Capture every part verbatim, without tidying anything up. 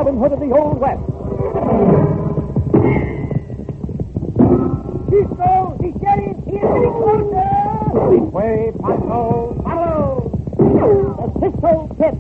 Robin Hood of the Old West. Cisco, he's getting, he's getting closer. This way, Pancho, follow. The Cisco Kid.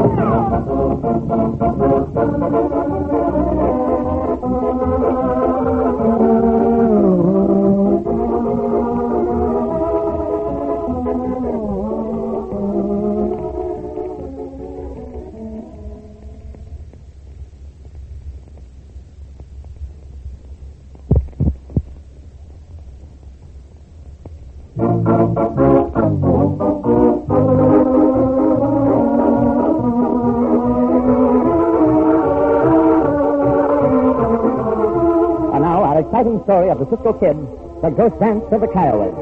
Exciting story of the Cisco Kid, the Ghost Dance of the Kiowas.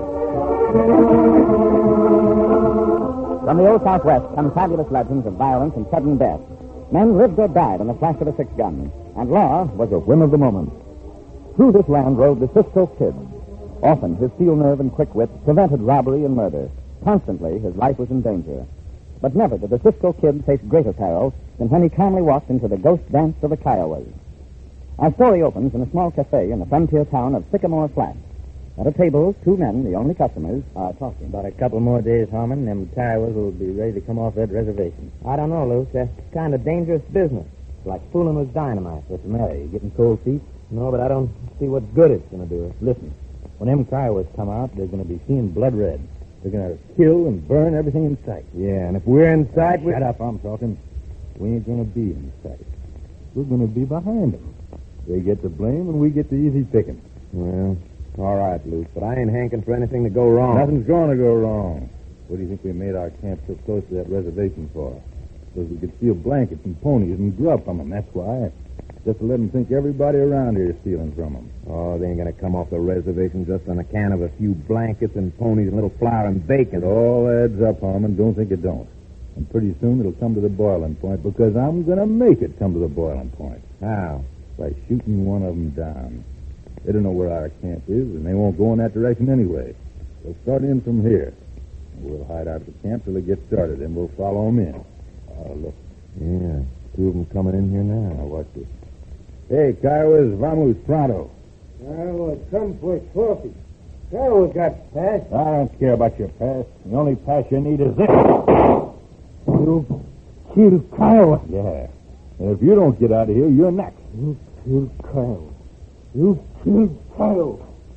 From the Old Southwest come fabulous legends of violence and sudden death. Men lived or died in the flash of a six-gun, and law was a whim of the moment. Through this land rode the Cisco Kid. Often his steel nerve and quick wit prevented robbery and murder. Constantly his life was in danger. But never did the Cisco Kid face greater peril than when he calmly walked into the Ghost Dance of the Kiowas. Our story opens in a small cafe in the frontier town of Sycamore Flat. At a table, two men, the only customers, are talking. About a couple more days, Harmon, them Kiowas will be ready to come off that reservation. I don't know, Luke. That's kind of dangerous business. It's like fooling with dynamite. What's the matter? You getting cold feet? No, but I don't see what good it's going to do us. Listen, when them Kiowas come out, they're going to be seeing blood red. They're going to kill and burn everything in sight. Yeah, and if we're in sight, we... Shut up, I'm talking. We ain't going to be in sight. We're going to be behind them. They get the blame, and we get the easy picking. Well, all right, Luke, but I ain't hankering for anything to go wrong. Nothing's going to go wrong. What do you think we made our camp so close to that reservation for? Because we could steal blankets and ponies and grub from them, that's why. Just to let them think everybody around here is stealing from them. Oh, they ain't going to come off the reservation just on account of a few blankets and ponies and a little flour and bacon. It all adds up, Harmon. Don't think it don't. And pretty soon it'll come to the boiling point, because I'm going to make it come to the boiling point. How? By shooting one of them down. They don't know where our camp is, and they won't go in that direction anyway. They'll start in from here. We'll hide out at the camp till they get started, and we'll follow them in. Oh, look. Yeah, two of them coming in here now. Now, watch this. Hey, Kiowas, vamos pronto. I will come for coffee. Kiowa got past. I don't care about your past. The only pass you need is this. You killed Kiowa. Yeah. And if you don't get out of here, you're next. You killed Kiowa. You killed Kiowa.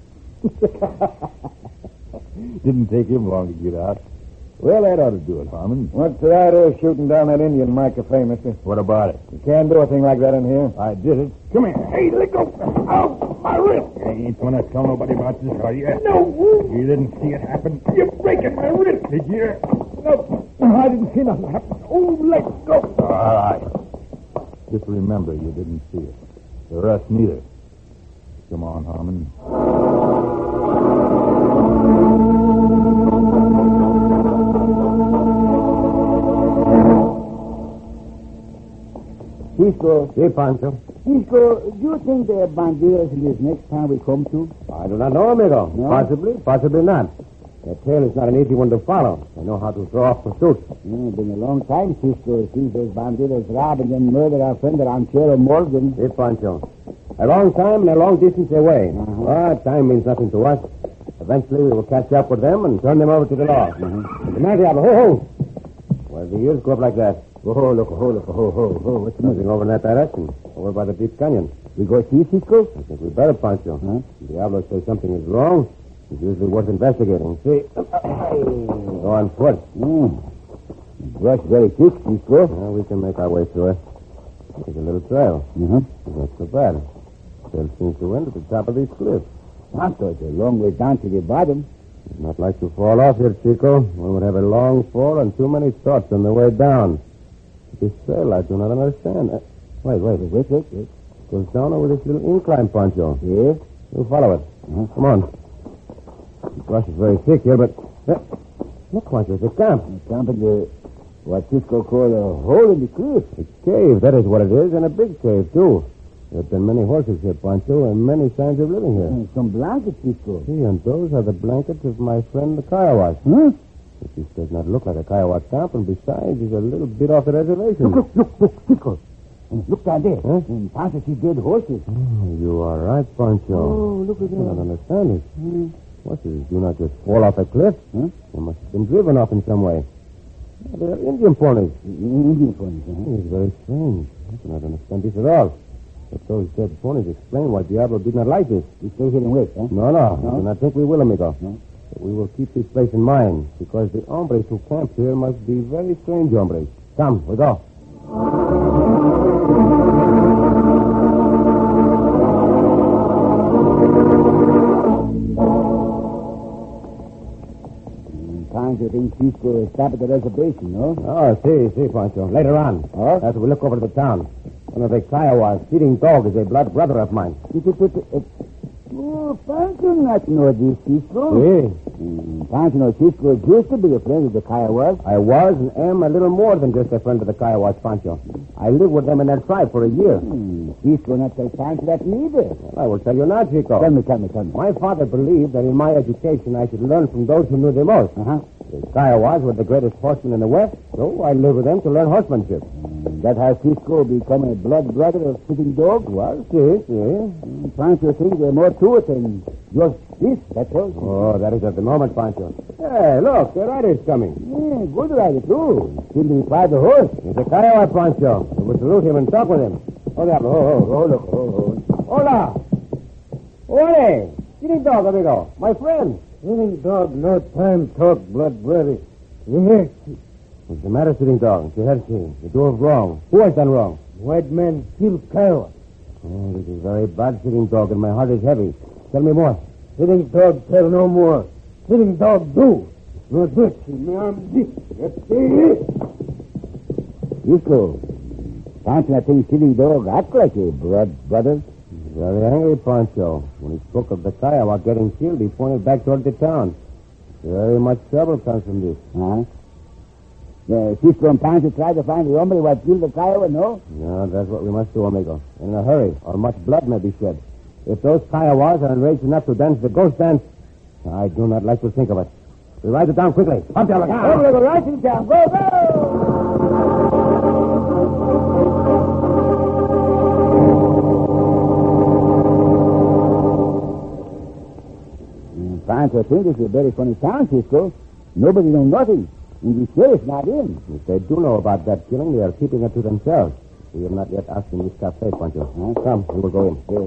Didn't take him long to get out. Well, that ought to do it, Harmon. What's the idea of shooting down that Indian in my cafe, mister? What about it? You can't do a thing like that in here. I did it. Come here. Hey, let go. Ow, my wrist. You ain't going to tell nobody about this, are you? No. You didn't see it happen? You're breaking my wrist. Did you? No, I didn't see nothing happen. Oh, let go. All right. Just remember you didn't see it. The rest neither. Come on, Harmon. Cisco. Si, Pancho. Cisco, do you think there are bandidos in this next town we come to? I do not know, amigo. No? Possibly, possibly not. Their trail is not an easy one to follow. They know how to throw off pursuit. Yeah, it's been a long time, Cisco, since those bandidos robbed and then murdered our friend Ranchero Morgan. Si, Pancho. A long time and a long distance away. Uh-huh. But time means nothing to us. Eventually we will catch up with them and turn them over to the law. Uh-huh. The man, Diablo, ho, ho. Why do the ears go up like that? Oh, look, oh, look, oh, oh, oh. What's the Moving over in that direction, over by the deep canyon. We go see Cisco? I think we better, Pancho. Huh? Diablo says something is wrong. It's usually worth investigating. See? Go on foot. Mm. Brush very thick, Cisco. Well, we can make our way through it. There's a little trail. Uh-huh. Not so bad. Trail seems to end at the top of these cliffs. Santo, it's a long way down to the bottom. I'd not like to fall off here, Chico. One would have a long fall and too many thoughts on the way down. This trail I do not understand. Uh, wait, wait, wait, wait, wait. Goes down over this little incline, Pancho. Yes? We'll follow it. Uh-huh. Come on. The brush is very thick here, but... Uh, look, Pancho, it's a camp. A camp in the... what Cisco called a hole in the cliff. A cave, that is what it is, and a big cave, too. There have been many horses here, Pancho, and many signs of living here. And some blankets, Cisco. See, and those are the blankets of my friend the Kiowas. Huh? This does not look like a Kiowa camp, and besides, he's a little bit off the reservation. Look, look, look, look, Cisco. Look down there. Huh? And Pancho see dead horses. Oh, you are right, Pancho. Oh, look at I do not that. understand it. Hmm. Horses do not just fall off a cliff. Huh? They must have been driven off in some way. They are Indian ponies. Indian ponies, huh? It is very strange. I do not understand this at all. But those dead ponies explain why Diablo did not like this. We stay here and wait, huh? No, no, No? I do not think we will, amigo. No? But we will keep this place in mind, because the hombres who camp here must be very strange hombres. Come, we go. Pancho thinks he's going to stop at the reservation, no? Oh, see, see, Pancho. Later on, Oh? as we look over the town, one of the Kiowas, feeding dog, is a blood brother of mine. Oh, Pancho not know this, Cisco. See? Mm, Pancho knows Cisco used to be a friend of the Kiowas. I was and am a little more than just a friend of the Kiowas, Pancho. I lived with them in their tribe for a year. Hmm. Cisco not tell Pancho that neither. Well, I will tell you now, Chico. Tell me, tell me, tell me. My father believed that in my education I should learn from those who knew the most. Uh-huh. The Kiowas were the greatest horsemen in the West, so I lived with them to learn horsemanship. Mm, that how Cisco become a blood brother of Sitting Dog? Well, see, see. Mm, Pancho thinks there's more to it than just this, that's all. Oh, that is at the moment, Pancho. Hey, look, the rider's coming. Yeah, good rider, too. Still to ride the horse. It's a Kiowa, Pancho. We will salute him and talk with him. Oh, Diablo, oh, oh. Oh, look, oh, oh. Hola. Ole. Sitting Dog, amigo. My friend. Sitting Dog, no time talk, blood brother. Yes, What's the matter, Sitting Dog? You have seen. You do wrong. Who has done wrong? white man kill Kiowa. Oh, this is very bad, Sitting Dog, and my heart is heavy. Tell me more. Sitting Dog tell no more. Sitting Dog do. No good. Cisco, Pancho, I think Sitting Dog act like a blood brother. Very angry, Pancho. When he spoke of the Kiowa getting killed, he pointed back toward the town. Very much trouble comes from this. Huh? Yeah, Cisco and Pancho tried to find the hombre what killed the Kiowa, no? No, that's what we must do, amigo. In a hurry, or much blood may be shed. If those Kiowas are enraged enough to dance the ghost dance, I do not like to think of it. We ride it down quickly. Up there, look out. Go, go, right in town. Go, go! Mm, Pancho think this is a very funny town, Cisco. Nobody know nothing. And the sheriff's not in. If they do know about that killing, they are keeping it to themselves. We have not yet asked in this cafe, Pancho. Huh? Come, we will go in. Yes.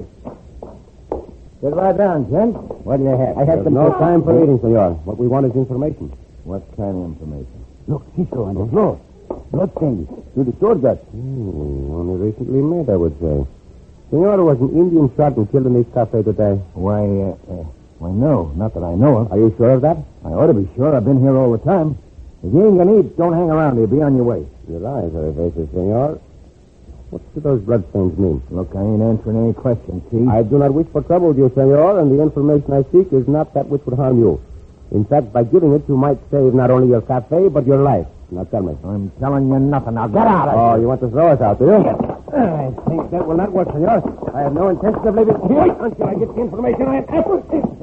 Get right down, gent. What do you have? I have There's some... no time for eating, senor. What we want is information. What kind of information? Look, Cisco, on the floor. Blood stains through the sword gut. Hmm, only recently made, I would say. Senor, was an Indian shot and killed in this cafe today. Why, uh, uh, why, no. Not that I know of. Are you sure of that? I ought to be sure. I've been here all the time. If you ain't gonna eat, don't hang around here. Be on your way. Your eyes are evasive, senor. What do those bloodstains mean? Look, I ain't answering any questions, see? I do not wish for trouble with you, senor, and the information I seek is not that which would harm you. In fact, by giving it, you might save not only your cafe, but your life. Now tell me. I'm telling you nothing. Now get out of Oh, here. you want to throw us out, do you? I think that will not work, senor. I have no intention of leaving here until I get the information I have after.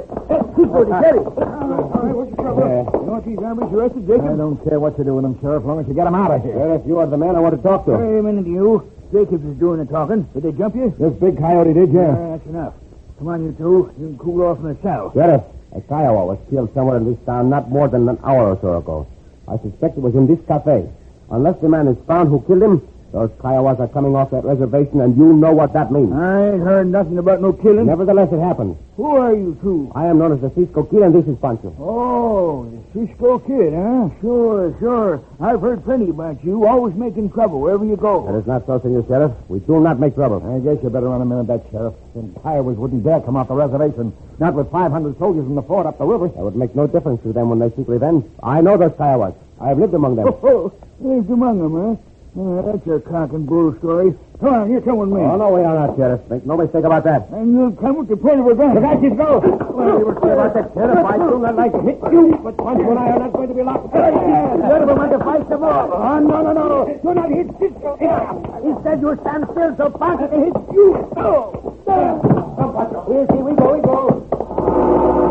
Cisco, the sheriff. What's the trouble? Yeah. You want these hombres arrested, Jacob? I don't care what you do with them, Sheriff, as long as you get them out of here. Well, if you are the man I want to talk to. Wait a minute, you. Jacobs is doing the talking. Did they jump you? This big coyote did, Yeah, that's enough. Come on, you two. You can cool off in the cell. Sheriff, a Kiowa was killed somewhere in this town not more than an hour or so ago. I suspect it was in this cafe. Unless the man is found who killed him, those Kiowas are coming off that reservation, and you know what that means. I ain't heard nothing about no killing. Nevertheless, it happened. Who are you two? I am known as the Cisco Kid, and this is Pancho. Oh, the Cisco Kid, huh? Sure, sure. I've heard plenty about you. Always making trouble wherever you That go. is not so, Senor Sheriff. We do not make trouble. I guess you better run a minute, that Sheriff. Them Kiowas wouldn't dare come off the reservation. Not with five hundred soldiers in the fort up the river. That would make no difference to them when they seek revenge. I know those Kiowas. I have lived among them. Oh, lived among them, huh? Oh, that's a cock and bull story. Come on, you come with me. Oh, no, we are not, Sheriff. Make no mistake about that. And you'll come with the point of revenge. Look out, you go. Well, you were sure about that, Sheriff. I do not like to hit you, but Pancho and I are not going to be locked. You're going to fight some more. Oh, no, no, no. Do not hit Cisco. Instead, you stand still so Pancho can hit you. Oh. Come, Pancho. Here, here we go, we go.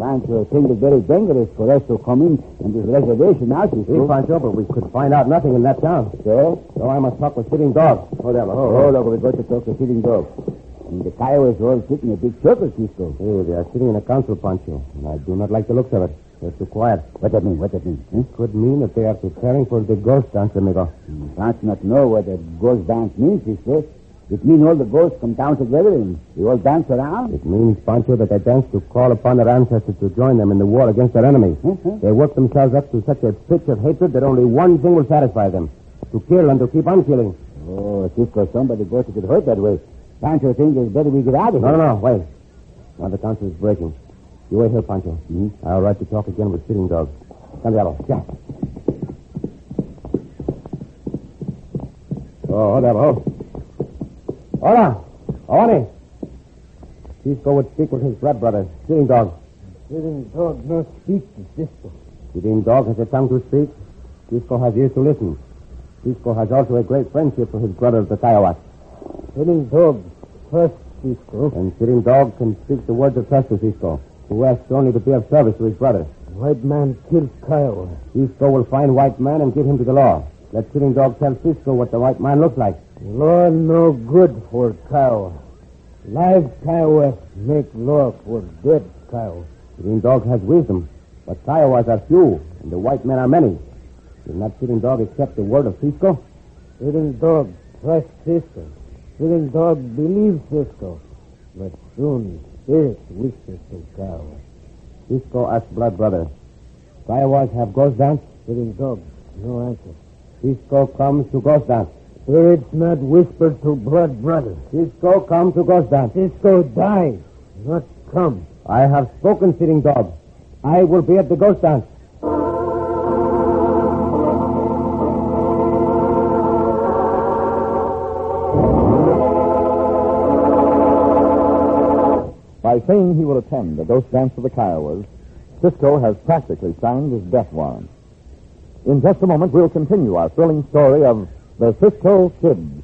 Pancho, I think it's very dangerous for us to come in on this reservation now, See, Cisco. Pancho, but we could find out nothing in that town. So? So I must talk with Sitting Dog. Oh, there, Oh, oh, look, we got to talk to Sitting Dog. And the Kiowas are all sitting in a big circle, Cisco. Hey, they are sitting in a council, Pancho, and I do not like the looks of it. They're too quiet. What that mean? What that mean? Hmm? Could mean that they are preparing for the ghost dance, amigo. You can't not know what a ghost dance means, Cisco. It means all the ghosts come down together and they all dance around. It means, Pancho, that they dance to call upon their ancestors to join them in the war against their enemies. Mm-hmm. They work themselves up to such a pitch of hatred that only one thing will satisfy them: to kill and to keep on killing. Oh, Cisco, somebody got to get hurt that way. Pancho thinks it's better we get out of No, here. no, no, wait. Now the council is breaking. You wait here, Pancho. Hmm? I'll write to talk again with Sitting Dog. Santiago. Yeah. Oh, hold up, oh. Hola. Oani. Cisco would speak with his blood brother, Sitting Dog. Sitting Dog not speak to Cisco. Sitting Dog has a tongue to speak. Cisco has ears to listen. Cisco has also a great friendship for his brother, the Kiowas. Sitting Dog first, Cisco. And Sitting Dog can speak the words of trust to Cisco, who asks only to be of service to his brother. White man killed Kiowa. Cisco will find white man and give him to the law. Let Sitting Dog tell Cisco what the white man looks like. Law no good for Kiowa. Live Kiowa make law for dead Kiowa. Sitting Dog has wisdom, but Kiowas are few, and the white men are many. Will not Sitting Dog accept the word of Cisco? Sitting Dog trust Cisco. Sitting Dog believe Cisco. But soon spirit wishes to Kiowa. Cisco asks blood brother. Kiowas have ghost dance? Sitting Dog, no answer. Cisco comes to ghost dance. Spirits not whisper to blood brother. Cisco come to ghost dance. Cisco die, not come. I have spoken, Sitting Dog. I will be at the ghost dance. By saying he will attend the ghost dance of the Kiowas, Cisco has practically signed his death warrant. In just a moment, we'll continue our thrilling story of the Cisco Kid.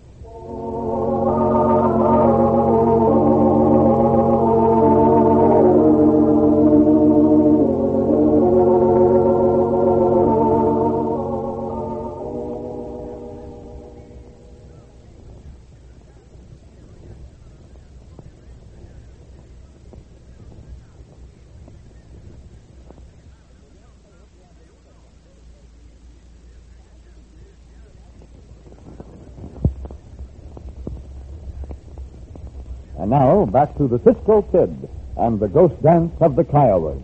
And now, back to the Cisco Kid and the ghost dance of the Kiowas.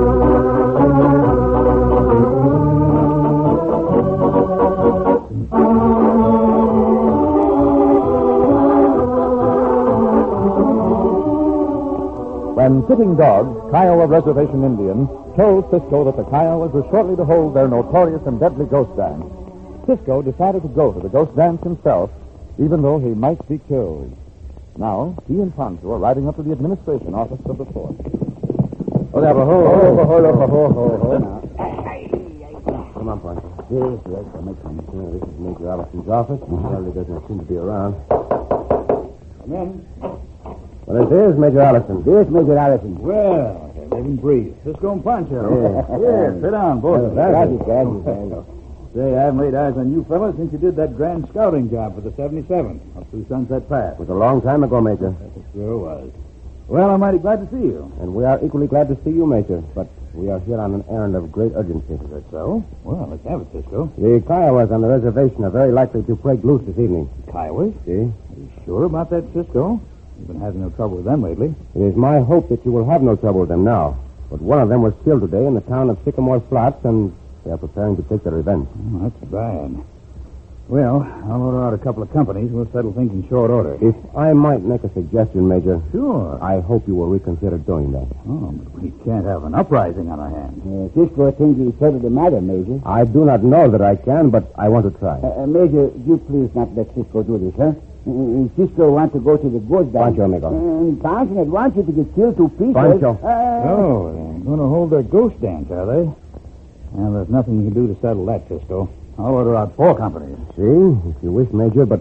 When Sitting Dog, Kiowa Reservation Indian, told Cisco that the Kiowas were shortly to hold their notorious and deadly ghost dance, Cisco decided to go to the ghost dance himself, even though he might be killed. Now, he and Pancho are riding up to the administration office of the fort. Oh, there, ho, Oh, hold up, ho, ho, ho. Now. Come on, Pancho. Yes, yes, I'll make one. Yeah, this is Major Allison's office. Well, he doesn't seem to be around. Come in. Well, it is Major Allison. Yes, Major Allison. Well, they live and breathe. Cisco and Pancho. Yeah. Here, sit down, both of you. Thank you, thank you, thank you. Say, I haven't laid eyes on you fellas since you did that grand scouting job for the seventy-seventh up through Sunset Pass. It was a long time ago, Major. It sure was. Well, I'm mighty glad to see you. And we are equally glad to see you, Major. But we are here on an errand of great urgency. Is that so? Well, let's have it, Cisco. The Kiowas on the reservation are very likely to break loose this evening. Kiowas? See? Are you sure about that, Cisco? You've been having no trouble with them lately. It is my hope that you will have no trouble with them now. But one of them was killed today in the town of Sycamore Flats, and they are preparing to take their revenge. Oh, that's bad. Well, I'll order out a couple of companies. We'll settle things in short order. If I might make a suggestion, Major, Sure. I hope you will reconsider doing that. Oh, but we can't have an uprising on our hands. Uh, Cisco thinks he settled the matter, Major. I do not know that I can, but I want to try. Uh, uh, Major, you please not let Cisco do this, huh? Uh, Cisco wants to go to the ghost dance. Pancho, amigo. And Pancho not wants you to get killed to pieces. Pancho. Uh, Oh, they're going to hold their ghost dance, are they? Well, there's nothing you can do to settle that, Cisco. I'll order out four companies. See, if you wish, Major, but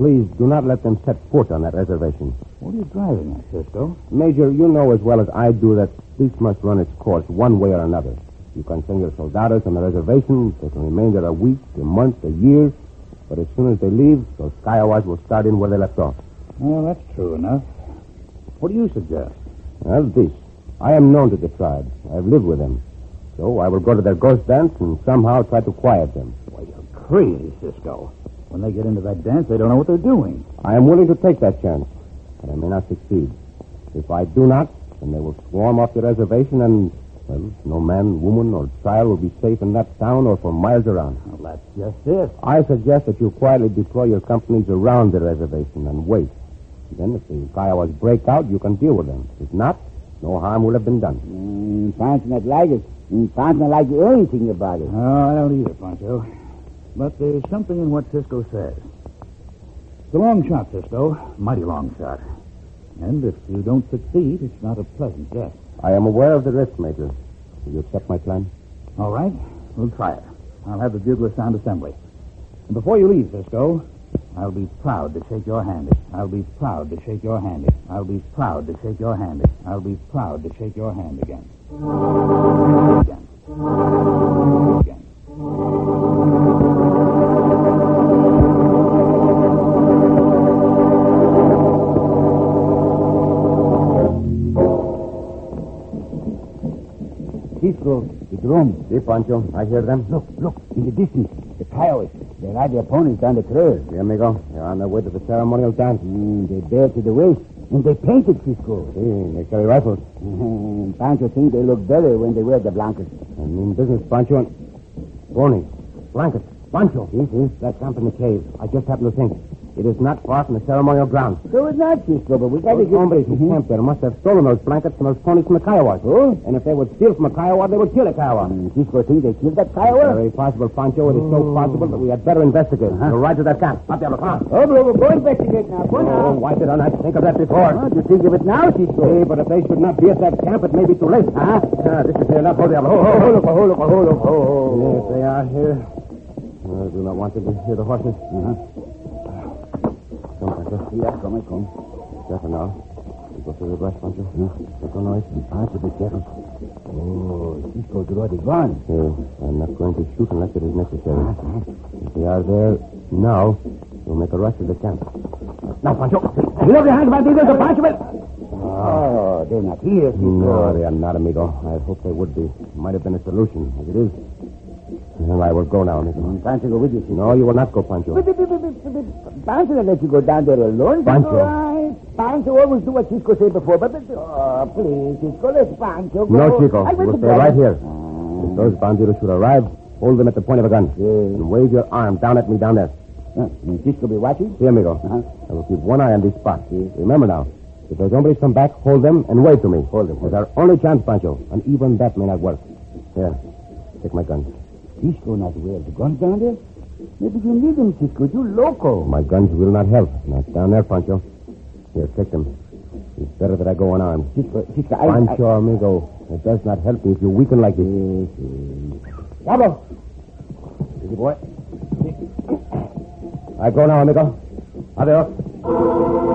Please do not let them set foot on that reservation. What are you driving at, Cisco? Major, you know as well as I do that this must run its course one way or another. You can send your soldados on the reservation. They can remain there a week, a month, a year. But as soon as they leave, those Kiowas will start in where they left off. Well, that's true enough. What do you suggest? Well, this. I am known to the tribe. I've lived with them. So I will go to their ghost dance and somehow try to quiet them. Why, you're crazy, Cisco. When they get into that dance, they don't know what they're doing. I am willing to take that chance, but I may not succeed. If I do not, then they will swarm off the reservation and, well, no man, woman, or child will be safe in that town or for miles around. Well, that's just it. I suggest that you quietly deploy your companies around the reservation and wait. Then if the Kiowas break out, you can deal with them. If not, no harm will have been done. Mm, Pancho not like it. Mm, Pancho not like anything about it. No, I don't either, Pancho. But there's something in what Cisco says. It's a long shot, Cisco. Mighty long shot. And if you don't succeed, it's not a pleasant death. I am aware of the risk, Major. Will you accept my plan? All right. We'll try it. I'll have the bugler sound assembly. And before you leave, Cisco, I'll be proud to shake your hand. I'll be proud to shake your hand. I'll be proud to shake your hand. I'll be proud to shake your hand again. Again. Again. Cisco, the drum. See, Pancho, I hear them. Look, look, in the distance. The Kiowas. They ride their ponies down the trail. See, amigo. They're on their way to the ceremonial dance. Mm, they bear to the waist. And they painted, Cisco. See, they carry rifles. Mm, Pancho thinks they look better when they wear the blankets. I mean business, Pancho. And... Pony. Blankets. Pancho. See, see? That camp in the cave. I just happened to think. It is not far from the ceremonial ground. So it's not, Cisco, but we got to Those get... hombres who camped there must have stolen those blankets from those ponies from the Kiowas. Oh? And if they would steal from a Kiowa, they would kill a Kiowa. Mm, Cisco thinks they killed that Kiowa? Very possible, Pancho. It is so possible that we had better investigate. Uh-huh. We'll ride to that camp. Up there, come on. Oh, Blogo, go investigate now. Go Oh, now. why did I not think of that before? Oh, you think of it now, Cisco? Hey, but if they should not be at that camp, it may be too late. Huh? Ah, this is near enough. Hold the other. Oh, Hold, hold, hold, hold, hold, hold, hold. Yes, they are here. I do not want them to hear the horses. Uh-huh. Come, Pancho. Yeah, come, I come. Careful now. You go through the brush, Pancho. Make no noise. Pancho, be careful. Oh, Cisco draw the gun. Here, I'm not going to shoot unless it is necessary. If they are there now, we'll make a rush to the camp. Now, Pancho. You look behind my fingers, the Pancho. Oh, they're not here, Cisco. No, they are not, amigo. I hoped they would be. Might have been a solution, as it is. Well, I will go now, amigo. Mm, Pancho, go with you, Cisco. No, you will not go, Pancho. But, but, but, but, but, but, Pancho will let you go down there alone. Pancho. All right. Pancho always do what Cisco said before, but, but oh, please, Cisco, let Pancho go. No, Chico. I You will to stay go. right here. Ah. If those bandidos should arrive, hold them at the point of a gun. Yes. And wave your arm down at me down there. Uh, and Cisco be watching? See, amigo. Uh-huh. I will keep one eye on this spot. Remember now, if those hombres come back, hold them and wave to me. Hold them. It's our only chance, Pancho. And even that may not work. Here, take my gun. Cisco not wear the guns down there? Maybe you need them, Cisco. You loco. My guns will not help. Not down there, Pancho. Here, take them. It's better that I go unarmed. Cisco, Cisco, I... Pancho, amigo, it does not help me if you weaken like this. Yes, yes. Bravo! Easy, boy. I go now, amigo. Adios.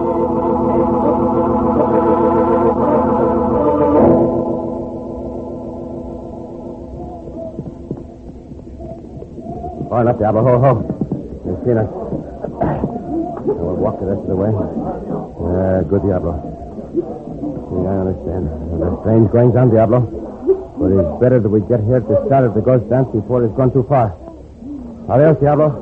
Oh, not Diablo. Ho, ho. You've seen us. I will walk the rest of the way. Uh, good, Diablo. See, I understand. There are strange goings on, Diablo. But it's better that we get here at the start of the ghost dance before it's gone too far. Adios, Diablo.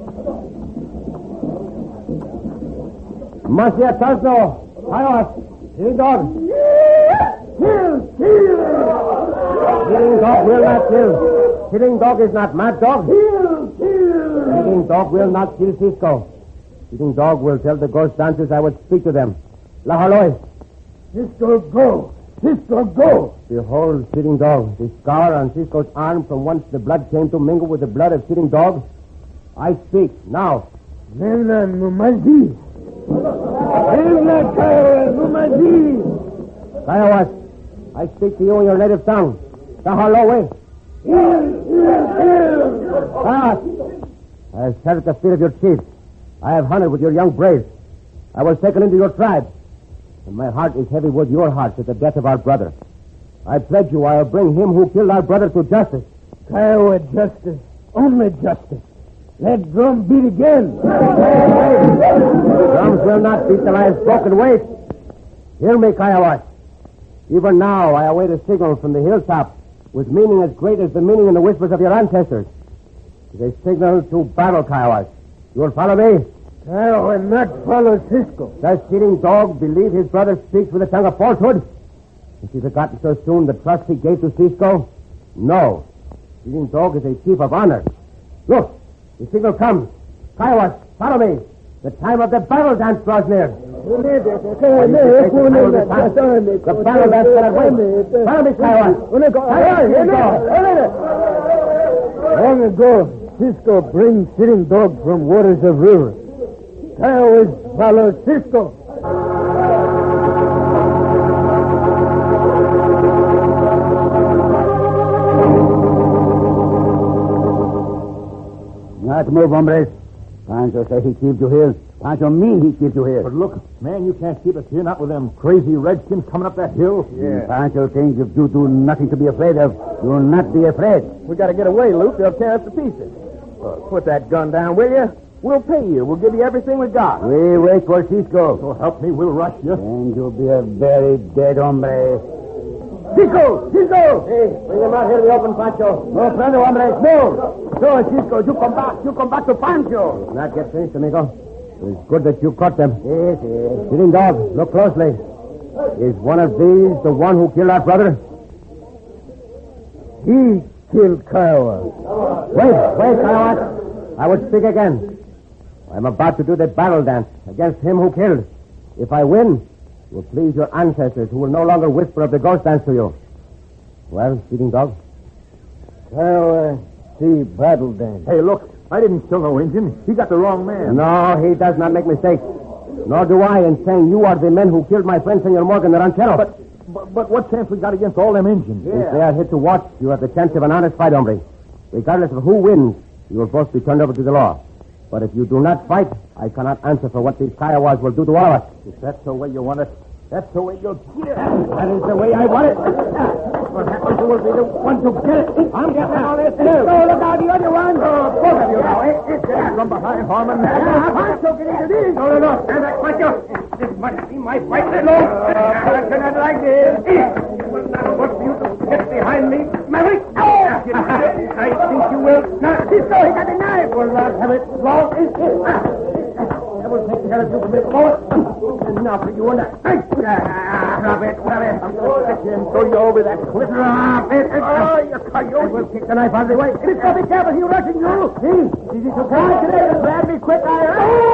Marcia Tasno! Adios! Killing dog! Kill! Kill! Killing dog will not kill. Killing dog is not mad dog. Kill! Kill! Killing dog will not kill Cisco. Killing dog will tell the ghost dancers I would speak to them. La Haloy! Cisco, go! Cisco, go! Behold, sitting dog, the scar on Cisco's arm from whence the blood came to mingle with the blood of sitting dog. I speak, now. Nella Numadi! Nella Numadi! Kiowas, I speak to you in your native tongue. Tahalowe. Kiowas, I have served the feet of your chief. I have hunted with your young braves. I was taken into your tribe. And my heart is heavy with your heart at the death of our brother. I pledge you I'll bring him who killed our brother to justice. Kiowa justice. Only justice. Let drum beat again. Drums will not beat till I have spoken. Wait. Hear me, Kiowas. Even now I await a signal from the hilltop with meaning as great as the meaning in the whispers of your ancestors. It is a signal to battle, Kiowas. You will follow me? Kiowa not follow Cisco. Does Stealing Dog believe his brother speaks with a tongue of falsehood? Has he forgotten so soon the trust he gave to Cisco? No. Stealing Dog is a chief of honor. Look, the signal comes. Kiowas, follow me. The time of the battle dance draws near. The battle dance cannot wait. Follow me, Kiowas. Long ago, Cisco brings Sitting Dog from waters of river. Kiowas follow Cisco. Not move, hombres. Pancho say he keeps you here. Pancho mean he keeps you here. But look, man, you can't keep us here, not with them crazy redskins coming up that hill. Yeah. Pancho thinks if you do nothing to be afraid of, you'll not be afraid. We got to get away, Luke. They'll tear us to pieces. Well, put that gun down, will you? We'll pay you. We'll give you everything we got. We wait for Cisco. So help me, we'll rush you. And you'll be a very dead hombre. Cisco! Cisco! Hey, bring him out here in the open, Pancho. No, friendo, hombres, no. No, Cisco, you come back. You come back to Pancho. Not yet finished, amigo. It's good that you caught them. Yes, yes. Sitting Dog, look closely. Is one of these the one who killed our brother? He killed Kiowa. Wait, wait, Kiowa. I would speak again. I'm about to do the battle dance against him who killed. If I win, it will please your ancestors who will no longer whisper of the ghost dance to you. Well, Sitting Dog? Kiowa see battle dance. Hey, look, I didn't kill no Indian. He got the wrong man. No, he does not make mistakes. Nor do I in saying you are the men who killed my friend, Senor Morgan, the ranchero. But, but, but what chance we got against all them Indians? If they are hit to watch, you have the chance of an honest fight, hombre. Regardless of who wins, you will both be turned over to the law. But if you do not fight, I cannot answer for what these Kiowas will do to all of us. If that's the way you want it, that's the way you'll get it. That is the way I want it. Perhaps you will be the one to get it. I'm getting all this. No, look out, the other one. Oh, both of you now, eh? From behind, Harmon. Pancho, get into this. No, no, no. Stand back, Pancho. This must be my fight. No, I cannot like this. It will not work for you to get behind me. Maverick. I think you will. Now, Cisco, he got the knife. Will not have it. Long is it. I will take care of you from this moment. And now for you and that. Drop it, drop it. I'm going to stick you and throw you over that cliff. Drop it. Oh, you coyote. I will kick the knife out of the way. Cisco, be careful. He's rushing you. See? Is he so kind today? Grab me quick. I...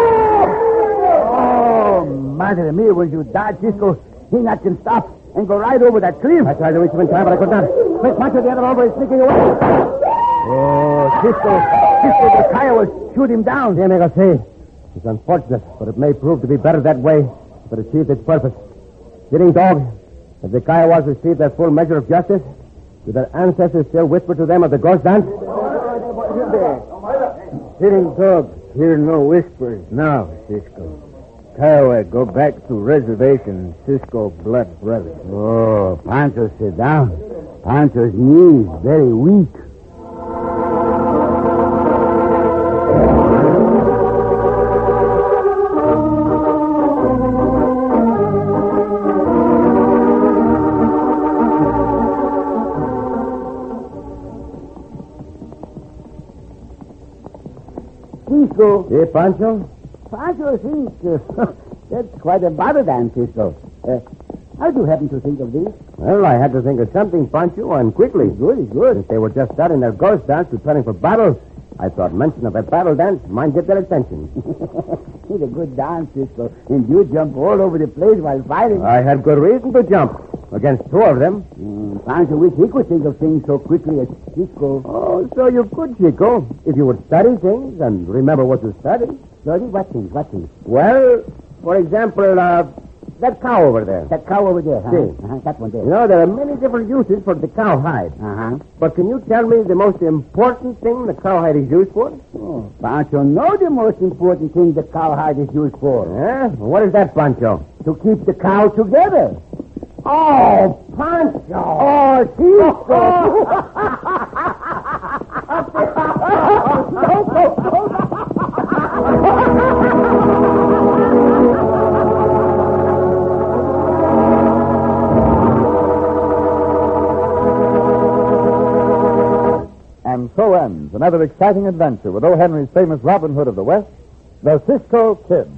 Oh, madre mia, when you died, Cisco, he not can stop and go right over that cliff. I tried to reach him in time, but I could not. Quick, Pancho, the other hombre is sneaking away. Oh, Cisco, Cisco, the Kiowas shoot him down. Sí, amigo, sí. It's unfortunate, but it may prove to be better that way if it achieves its purpose. Sitting Dog, have the Kiowas received their full measure of justice? Do their ancestors still whisper to them of the ghost dance? Sitting Dog, hear no whispers now, Cisco. Kiowa, go back to reservation, Cisco blood brother. Oh, Pancho, sit down. Pancho's knee is very weak. Cisco. See, Pancho? Pancho thinks uh, that's quite a battle dance, Cisco. Uh, how do you happen to think of this? Well, I had to think of something, Pancho, and quickly. Good, it's good. Since they were just starting their ghost dance, preparing for battle, I thought mention of a battle dance might get their attention. It's a good dance, Cisco. And you jump all over the place while fighting. I had good reason to jump against two of them. Mm, Pancho wish he could think of things so quickly as Cisco. Oh, so you could, Chico, if you would study things and remember what you studied. Study what things, what things? Well, for example, uh, that cow over there. That cow over there, huh? See. Uh-huh. That one there. You know, there are many different uses for the cowhide. Uh-huh. But can you tell me the most important thing the cowhide is used for? Oh, Pancho, know the most important thing the cowhide is used for. Yeah? What is that, Pancho? To keep the cow together. Oh, Pancho! Oh, And so ends another exciting adventure with O. Henry's famous Robin Hood of the West, the Cisco Kid.